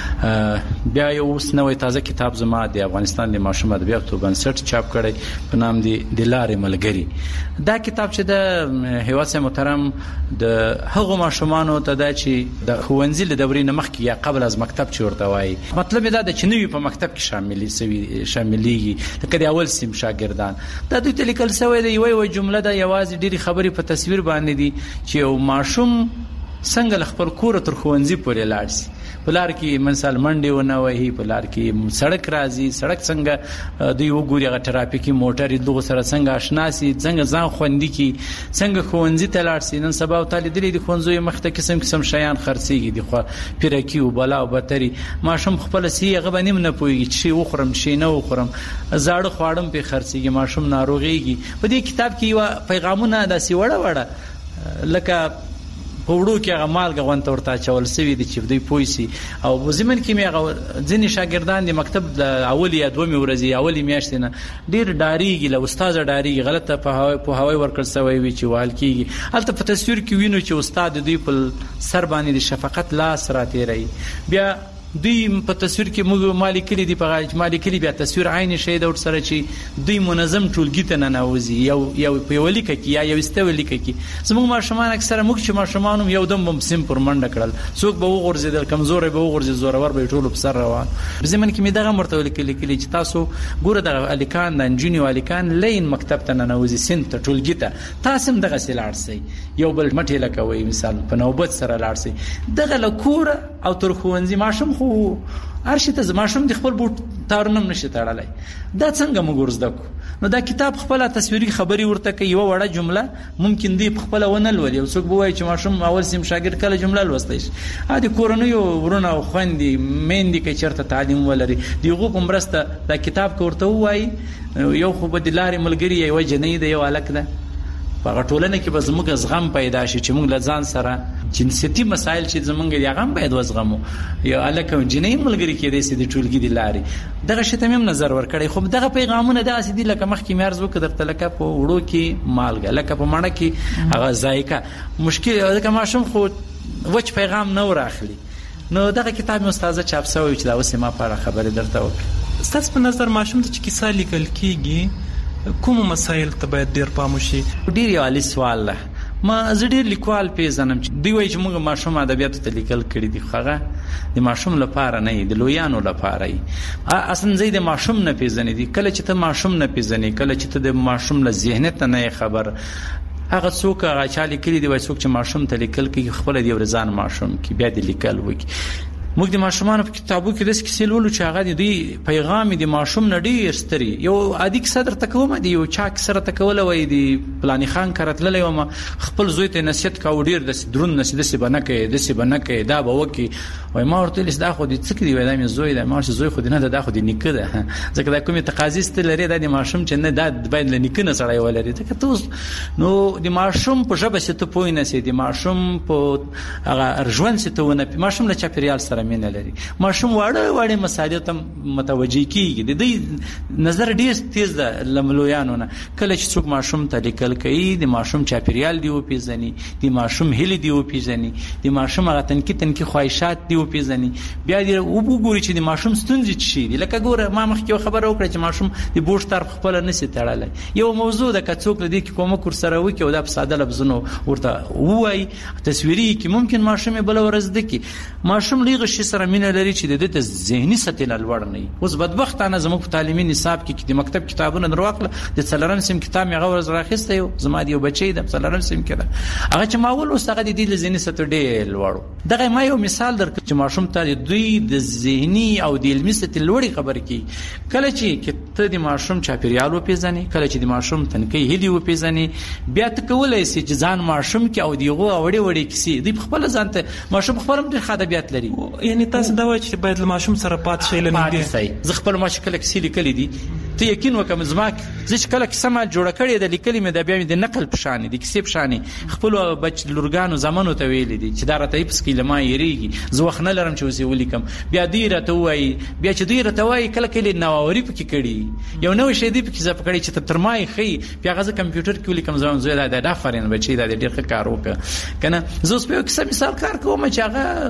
بیا یو نوې تازه کتاب زما د افغانستان د ماشومان ادبیاتو بنسټ چاپ کړی په نام دی د لارې ملګری. دا کتاب چې د هیواد سره محترم د هغو ماشومانو ته دا چې د ښوونځي له دورې نه مخکې یا قبل از مکتب چې ورته وایي مطلب دا د چې نوی په مکتب کې شاملېږي لکه د اول سیم شاګردان دا دوی ته لیکل شوی دی یوه جمله ده یوازې ډېرې خبرې په تصویر باندې دي چې یو ماشوم څنګه خپل کور تر ښوونځي پورې لاړ شي. په لار کې مثال منډې ونه وهي په لار کې سړک راځي سړک څنګه دوی وګوري هغه ټرافیکي موټر دغه سره څنګه آشنا شي څنګه ځان خوندي کی څنګه ښوونځي ته لاړ شي. نن سبا او تعالی د ښوونځي مخ ته قسم شیان خرڅيږي د خو پیرکی او بلا او بتري ماشوم خپل سي هغه باندې نه پويږي چې وخورم شي نه وخورم زاړه خواړم په خرڅيږي ماشوم ناروغيږي. په دې کتاب کې یو پیغامونه داسې وړه لکه پوړو کې هغه مالګه غونته ورته چول سوي دي چې دوی پوي سي او زمين کې مې هغه ځینې شاګردان د مکتب د اولي یا دومي ورځي اولي میاشتې نه ډیر ډاریږي له استاد ډاریږي غلطه په هواي ورکړ سوی وي چې وال کېږي هلته په تصویر کې وینو چې استاد دوی په سر باندې د شفقت لاس راتېري. بیا دوی په تصویر کې موږ مالکلی دی په مالکلی بیا تصویر عین شی د ور سره چې دوی منظم ټولګی ته نه نوځي یو په ولیک کې یا یو استولیک کې زموږ ماشومان اکثره موږ چې ماشومان یو دم بم سیم پر منډه کړل څوک به وغورځي کمزوري به وغورځي زورور به ټول په سر روان. زمين کې مې دغه مرتبه لیکلي چې تاسو ګوره د الیکان د انجینی الیکان لین مکتب ته نه نوځي سین ته ټولګی ته تاسو دغه سیلار سي یو بل مټه لکوي مثال په نوبت سره لاړ سي دغه لکوره او تر خوندزي ماشوم خو ارشته زماشم د خپل بوت تارنم نشي تړلای دا څنګه موږ ورزدکو. نو دا کتاب خپل تصویري خبري ورته کوي یو وړه جمله ممکن دی خپل ونل ولې او څوک بوای چې ماشوم اول سیم شاګرد کله جمله لوستای شي ا دې کورونیو ورونه او خوندي مېندې کې چرته تعلیم ولري دیغه کومرسته دا کتاب کوړته وای یو خو به د لارې ملګری یو جنې دی یو الک ده په ټولنه کې به زموږ زغم پیدا شي چې موږ له ځان سره جنسيتي مسائل چې زمونږ دی هغه باید وزغمو یو الکه جنې ملګری کې دې سې د ټولګي دی لاري دغه شته مم نظر ور کړی خو دغه پیغامونه د اسې دی لکه مخکې مرز وکړ درته لکه په وړو کې مالګه لکه په مړه کې هغه ذایقه مشکل لکه ماشوم خو وچ پیغام نه ورخلی. نو دغه کتاب استاد چاپ شوی چې دا اوسه ما په خبره درته وکړه. ستاسو په نظر ماشوم ته چې کیسه لیکل کیږي کوم مسایل ته باید ډیر پام وشي؟ ډیر یو علي سوال ده ما زړه لیکوال پیژنم چې دوی وایي چې موږ ماشوم ادبیات ته لیکل کړي دي خو د ماشوم لپاره نه د لویانو لپاره اصلا زید ماشوم نه پیژنې دي کله چې ته ماشوم نه پیژنې کله چې ته د ماشوم له ذهنیت نه خبر هغه څوک هغه چا لیکلي دی وای څوک چې ماشوم ته لیکل کوي خپل دی ورزان ماشوم کې بیا د لیکل وکي. موږ د ماشومان په کتابو کې د کیسې لولو چې هغه دی پیغام دی ماشوم نه ډیر ستري یو عادي صدر تکوم دی یو چا سره تکول وای دی پلاني خان کرتل یو ما خپل زوی ته نصیحت کا وډیر د درون نصیحت بنه کې د سی بنه کې دا به وکی وای ما ورته لس دا خو دې څه دی وای دا مې زوی دا ما زوی خو دې نه دا خو دې نیکه ده ځکه دا کومه تقاضی ست لري د ماشوم چې نه دا باید لنیکه نه سره ولري ځکه تاسو نو د ماشوم په ژبه ست پوی نه سي د ماشوم په هغه ارجوان ست ونه ماشوم له چاپیریال سره مینه لري ماشوم واړه مسایل ته متوجي کیږي د دې نظر ډیر تیز ده لملویانو نه کله چې څوک ماشوم ته لیکل کوي د ماشوم چاپیریال دی او پیژني د ماشوم هلي دی او پیژني د ماشوم هغه تنکی خواهشات دی او پیژني بیا دی وګوري چې د ماشوم ستونزې چی دي لکه ګوره ما مخکې خبر وکړه چې ماشوم د بوش طرف خپل نسی تړلای یو موضوع د کڅوک لدی کې کومه کور سره وکي او د ساده لفظونو ورته وای تصویري کې ممکن ماشوم بل ورځ دکی ماشوم لیغه شي سره مینه لري چې د ذهني سطح نه لوړ نه اوس بدبختانه زموږ تعلیمي نصاب کې د مکتب کتابونه دروغله د څلورم سیم کتاب یې غوړ راخسته یو زما دی بچی د څلورم سیم کې هغه چې ماول اوس هغه د ذهني سطح ډېر لوړ دغه ما یو مثال درکړم چې ماشوم ته دوی د ذهني او د علمي سطح لوړی خبر کی کله چې ته د ماشوم چاپیریال و پیژنې کله چې د ماشوم تنکی هلي و پیژنې بیا ته کولای شي چې ځان ماشوم کې او دیغه وړي وړي کیسې دی خپل ځان ته ماشوم خپل د ادبیات لري یعنی تاسو دا وایي چې باید له ماشوم سره پات شي لنه دي زه خپل ماشوم کله کیسې لیکلې دي ته یقین وکم زما زه چې کله کیسه ما جوړه کړې د لیکلې مې د بیا مې د نقل په شان دي کیسې په شان خپل بچ لورګانو زمانو ته ویلې دي چې دا راته هیڅ کې لما یریږي زه وخت نه لرم چې وسې ولیکم بیا دې راته وایي بیا چې دې راته وایي کله کله نووري پکې کړي یو نوې شی دې پکې زه پکړې چې تر ما یې خي بیا غزه کمپیوټر کې ولیکم زه دا افرین بچي دا ډېر ښه کار وکړ کنه زه اوس په کیسه مثال کار کوم چې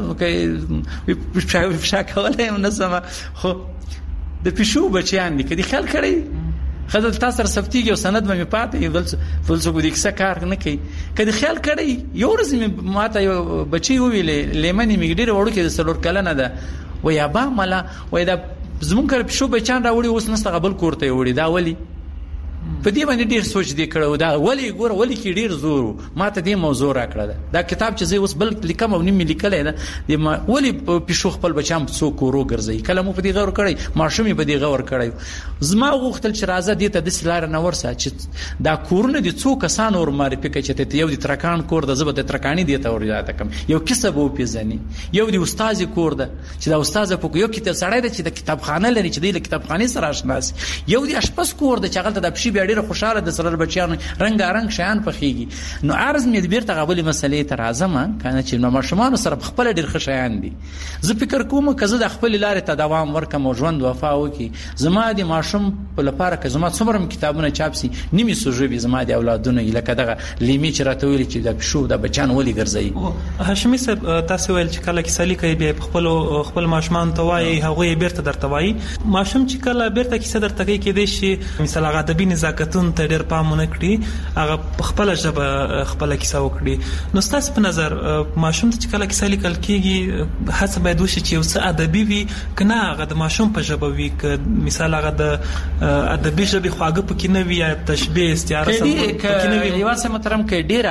هغه فشا کولای هم نه سم خو د پښو بچیان دي کدي خیال کړی خدای تاسو سره سفتیږي او سند مې پاتې بل څه ګودي کیسه کار نه کوي کدي خیال کړی یو ورځ مې ماته یو بچي ویلې لیمنې مې ډېر وړو کې د سلور کلنه ده وای ابا ملا وای دا زمون کړ پښو بچان راوړي اوس نسته قبل کوړته وړي دا ولی په دې باندې ډیر سوچ دی کړو دا ولی ګور ولی کې ډیر زور ماته دې موضوع را کړل دا کتاب چې زه اوس بل لیکم او نیم لیکل دی ولی پښو خپل بچام څو کورو ګرځي کله مو په دې غور کړی ماشومې په دې غور کړی زما غوښتل چې راځه دې ته د سلار نه ورسه چې دا کورونه دي څو کسان ور معرفي کوي چې ته یو د ترکان کور د زبده ترکانی دی ته ورته کم یو کسب او پیژني یو د استاد کور ده چې دا استاد په یو کتاب سړی دی چې د کتابخانه لري چې د کتابخانه سره آشنا یو د اشپز کور ده چې هغه د پښې بیا ډیره خوشاله د سره بچیانو رنگارنګ شیان پخېږي نو عرض مې بیرته غوړې مسلې ته راځم کنه چې نو ماشومان سره خپل ډیر ښه شیان دي زه فکر کوم کزه د خپل لارې ته دوام ورکم او ژوند وفا وکي زما د ماشوم په لپاره که زما څومره کتابونه چاپ سي نیمه سوژوي زما د اولادونو لکه دغه لیمي چې راته ویل چې د پښو د بچان ولي ګرځي هاشمي صاحب تاسو ویل چې کله کیسه لیکي به خپل ماشومان ته وایي هغه بیرته درته وایي ماشوم چې کله بیرته کیسه درته کوي کې دي شي مثال هغه د بینه زکاتون ته ډېر پامونه کړی هغه خپل ژبه خپل کیسه وکړي نو تاسو په نظر ماشوم چې کله کیسه لیکل کیږي هڅه باید وشي چې اوس ادبي وي کنه هغه د ماشوم په ژبه وي ک مثال هغه د ادبي ژبه خواږه پکې نه وي یا تشبيه استعاره پکې نه وي یو څه محترم کې ډېر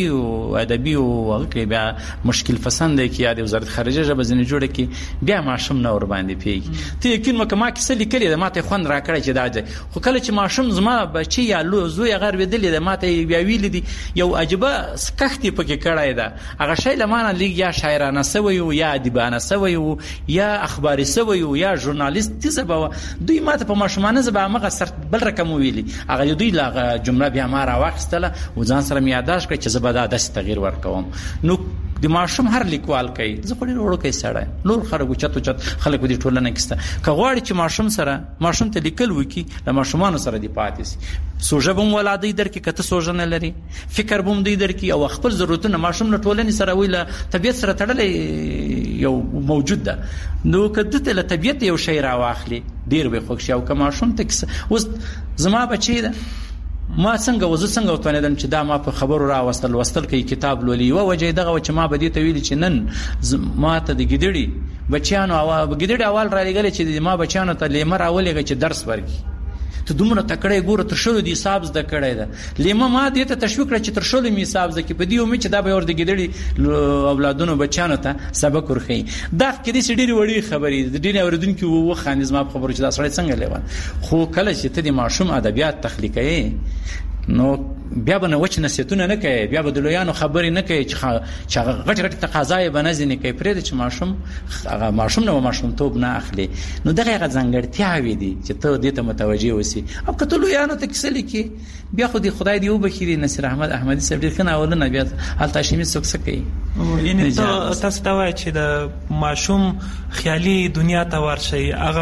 ادبي او هغه کې بیا مشکل پسند کې یا د وزارت خارجه ژبه ځنه جوړه کې بیا ماشوم نه ور باندې پیږي ته یقین وکما کیسه لیکلې ده ماته خوند را کړی چې دا خو کله چې ماشوم زما بچي یا زوی غر ودلې ده ماته بیا ویل دي یو عجبه سکختي پکې کړای ده هغه شی لمانه لیک یا شاعرانه سوی یا ادیبانه سوی یا اخباري سوی یا ژورنالیست زبا دوی ماته په ماشومانه زبا مغه سر بل رقم ویلي هغه دوی لا جمله بیا ما را واخستله و ځان سره مې یاداش کړ چې زبا دا داسې تغییر ورکوم نو د ماشوم هر لیکوال کوي زه خو ډېر وړو کې سړی نور خلکو چت خلک دې ټولنه کېسته که غواړي چې ماشوم ته لیکل وکي د ماشومانو سره دی پاتې سي سوژه به هم ولادي درکې کته سوژه نه لري فکر به هم دی درکې او خپل ضرورتونه ماشوم له ټولنې سره ویله طبیعت سره تړلې یو موجود ده نو کده ته له طبیعت یو شی راواخلي ډېر به خوښ شي او که ماشوم ته اوس زما بچی ده ما څنګه وتوانیدم چې دا ما په خبرو را وستل کوي کتاب لولي او وجه دغه چې ما بدی ته ویل چې نن ما ته د ګډړي بچیانو ګډړي اول را لګل چې ما بچیانو ته لیمر اولېږي چې درس ورکړي ته دومره تکړه ګوره تر شلو دی حساب زده کړی ده لیمه ما دې ته تشویق کړ چې تر شلو می حساب زده کې په دې امید چې دا به ور د ګډړي اولادونو بچیانو ته سبق ورخي دا کې دې ډېری وړي خبرې د دې اوریدونکو و خانیز ما خبرو چې دا سړی څنګه لیوان خو کله چې ته د ماشوم ادبیات تخلیقي نو بیا به وچ نصیحتونه نه کوي بیا به د لویانو خبرې نه کوي چې غټ تقاضای به نه ځنې کوي پرې چې ماشوم نه ماشومتوب نه اخلي نو دغه ځانګړتیاوې دي چې ته دې ته متوجه اوسې او که ته لویانو ته کیسه لیکي بیا خو دې خدای دې وبخښي نصیر احمد احمدي صاحب ډېر ښه ناولونه بیا هلته هاشمي څوک څه کوي یعنی تاسو ته وایي چې د ماشوم خیالي دنیا ته ورشي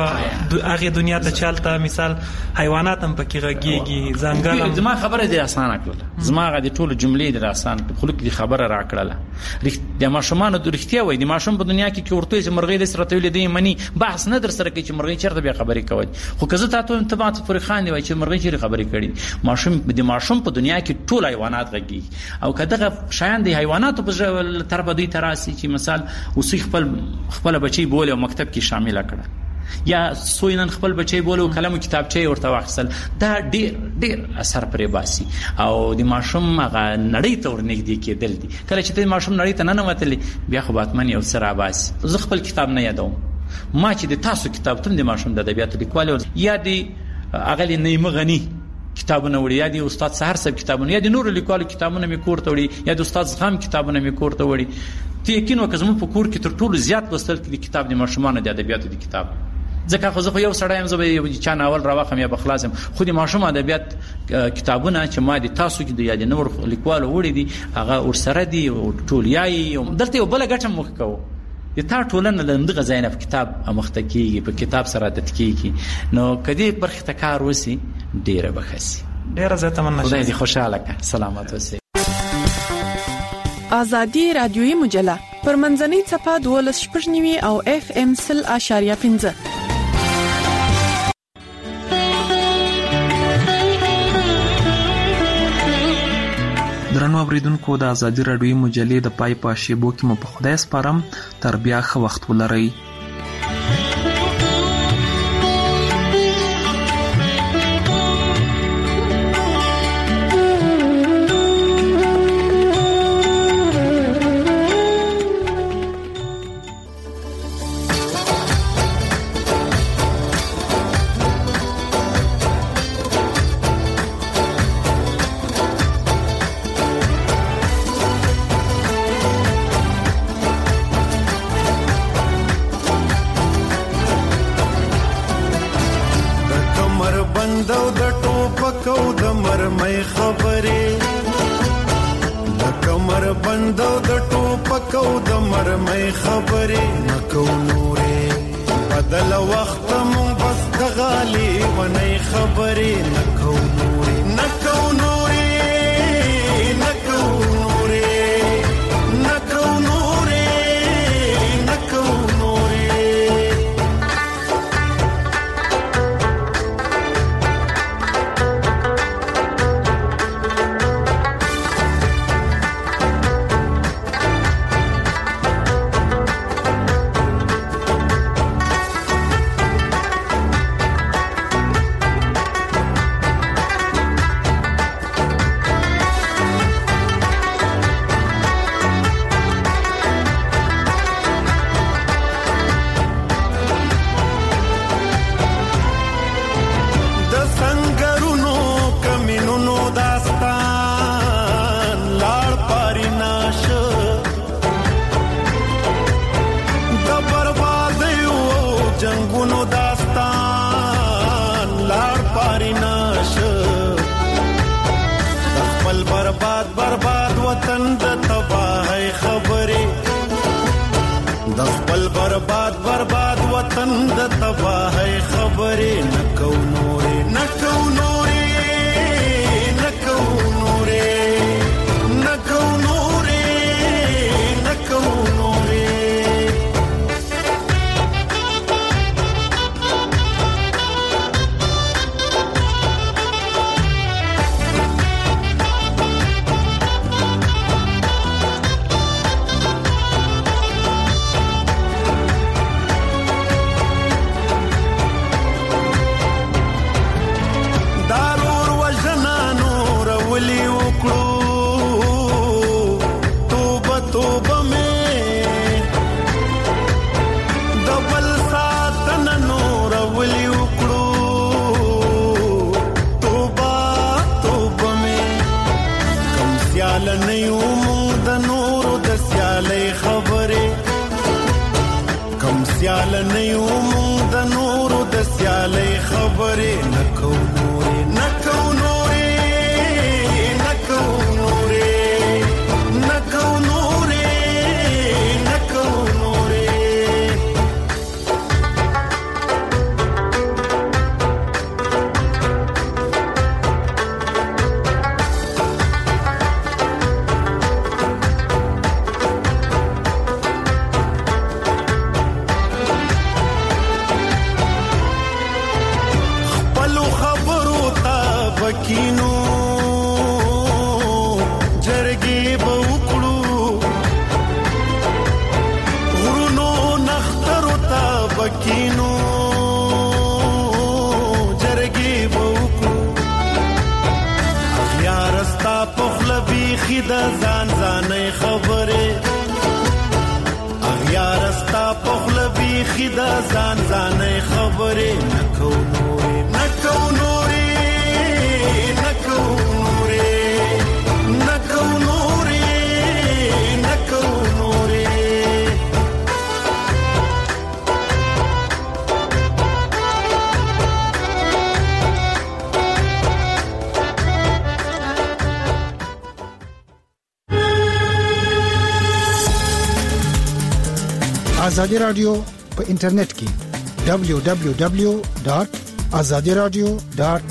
هغه دنیا ته چالتہ مثال حیوانات هم پکې غږیږي ځنګل زما خبره دې آسانه کړله زما غا دې ټول جملې دې آسان خلک دې خبره را کړله د ماشومان د رښتیا وای د ماشوم په دنیا کې ورته چې مرغۍ د سره تولې دې منی بحث نه در سره کوي چې مرغۍ چیرته به خبرې کوي خو که زه تاسو ته تبعت پر خان دی چې مرغۍ چیرته خبرې کړي ماشوم د ماشوم په دنیا کې ټول حیوانات غږی او کداغه شایان د حیواناتو په طرف دوی تراسي چې مثال اوسې خپل بچي بوله او مکتب کې شامل کړه یا سوینن خپل بچي بوله کلم کتابچه ورته واخصل دا ډېر اثر پرې باسي او د ماشوم هغه نړۍ ته ورنږدې کېدل دي کله چې د ماشوم نړۍ ته نه وتلې بیا خو باتمن یو سره باسي زه خپل کتاب نه یادوم ما چې د تاسو کتابتون د ماشوم د ادبیاتو لیکوال یا د اغلی نیمه غنی کتابونه وړي یا د استاد سحر صاحب کتابونه یا د نور لیکوالو کتابونه می کور ته وړي یا د استاد زغم کتابونه می کور ته وړي ته یقین وکړم په کور کې تر ټولو زیات لوستل کې کتاب د ماشومان د ادبیاتو د کتاب ځکه خو زه خو یو سړی یم، زه به یو چا ناول راواخلم یا به خلاص یم، خو د ماشوم ادبیات کتابونه چې ما د تاسو کې د یا د نور لیکوالو وړي دي هغه ورسره دي ټول یایي. دلته یو بله ګټه موږ کوو، د تا ټولنه له همدغه ځای نه په کتاب اموخته کېږي، په کتاب سره عادت کېږي، نو که دې برخې ته کار وسي ډېره به ښه سي. ډېره زیاته مننه. خدای دې خوشحاله کړه. سلامت اوسئ. آزادي رادیویي مجله پر منځنۍ څپه 12.9 او FM 0.5. درنو اوریدونکو، د آزادي رادیویي مجلې د پای په شیبو کې مو په خدای سپارم. تر بیا ښه وخت ولرئ. خبره نکو نوري ازادي رادیو په انټرنیټ کې www.azadiradio.lk